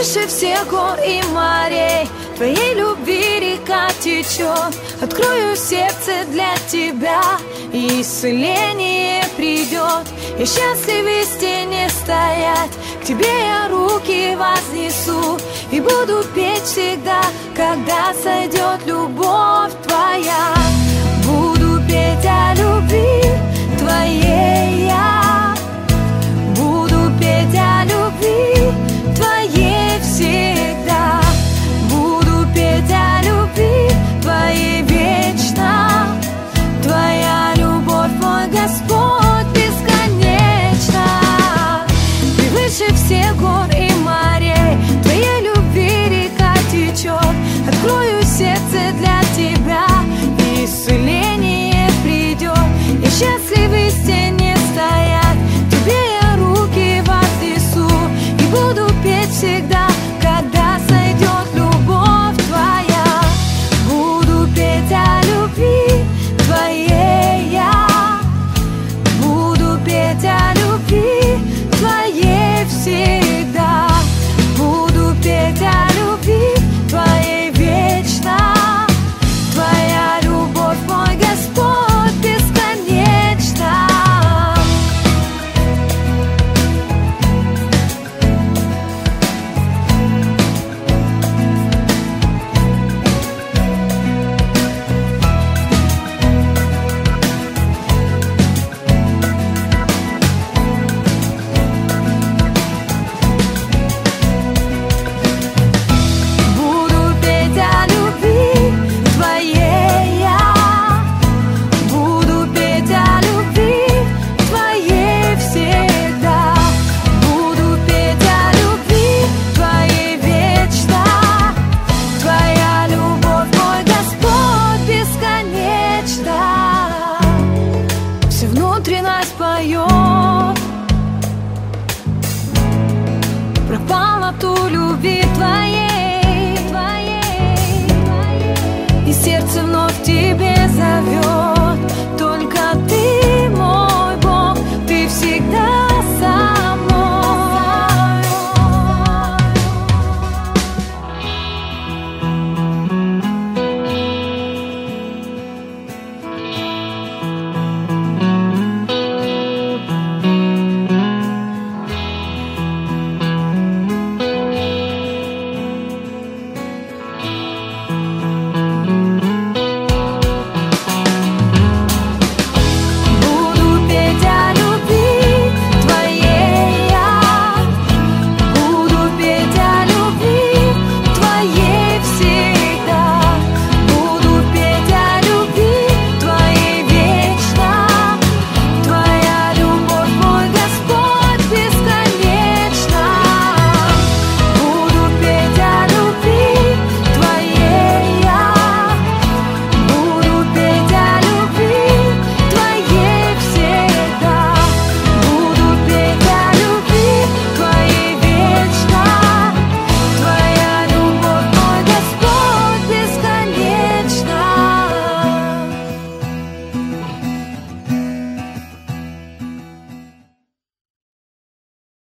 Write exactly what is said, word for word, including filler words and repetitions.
выше всех гор и морей, твоей любви река течет. Открою сердце для тебя, и исцеление придет. Я счастлив в истине стоять, к тебе я руки вознесу и буду петь всегда, когда сойдет любовь твоя. Буду петь о любви твоей я, буду петь о любви твоей всегда, буду петь о любви твоей вечно. Твоя любовь, мой Господь, бесконечна. Ты выше всех гор и морей, твоей любви река течет. Открою сердце для тебя, и исцеление придет. Я счастлив в истине стоять, к тебе я руки вознесу и буду петь всегда, когда сойдет любовь твоя. Буду петь о любви твоей я, буду петь о любви твоей всегда, буду петь о любви твоей вечно. Твоя любовь, мой Господь, бесконечна. Буду петь о любви твоей я, буду петь о любви твоей всегда, буду петь о любви твоей вечно. Твоя любовь, мой Господь, бесконечна. Все внутренность поет про полноту любви твоей, твоей, твоей. И сердце вновь тебе